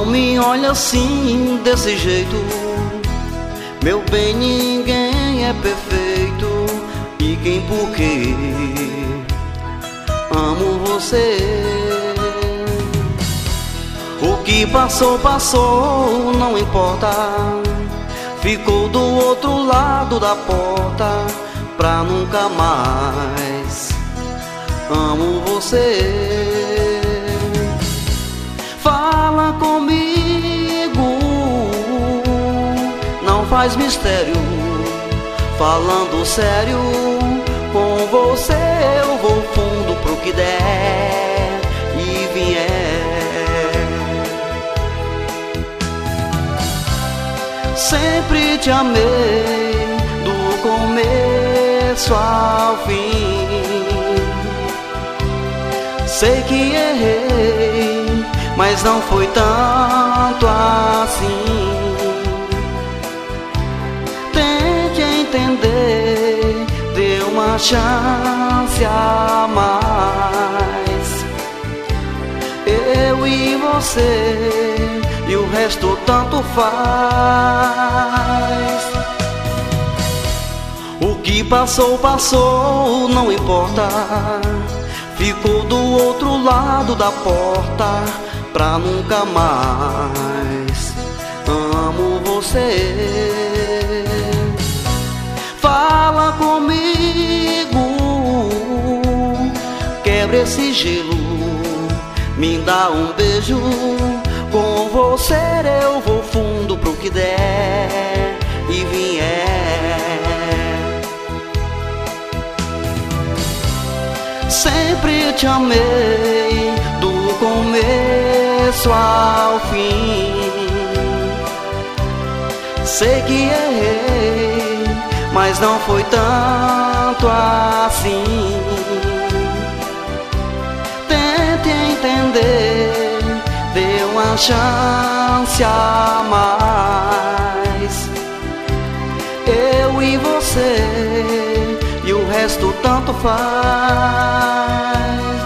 Não me olha assim, desse jeito. Meu bem, ninguém é perfeito. E quem por quê? Amo você. O que passou, passou, não importa. Ficou do outro lado da porta pra nunca mais. Amo você. Fala comigo, não faz mistério. Falando sério, com você eu vou fundo pro que der e vier. Sempre te amei, do começo ao fim. Sei que errei, mas não foi tanto assim. Tente entender, dê uma chance a mais. Eu e você, e o resto tanto faz. O que passou, passou, não importa. Ficou do outro lado da porta pra nunca mais. Amo você. Fala comigo, quebra esse gelo, me dá um beijo. Com você eu vou fundo pro que der e vier. Sempre te amei, do começo ao fim. Sei que errei, mas não foi tanto assim. Tente entender, dê uma chance a mais. Eu e você, e o resto tanto faz.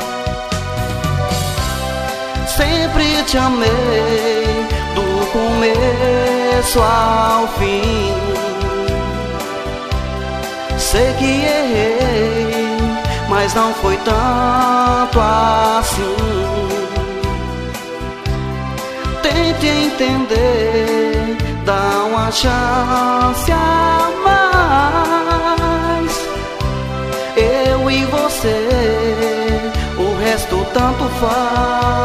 Sempre te amei, do começo ao fim. Sei que errei, mas não foi tanto assim. Tente entender, dá uma chance a mais. Eu e você, o resto tanto faz.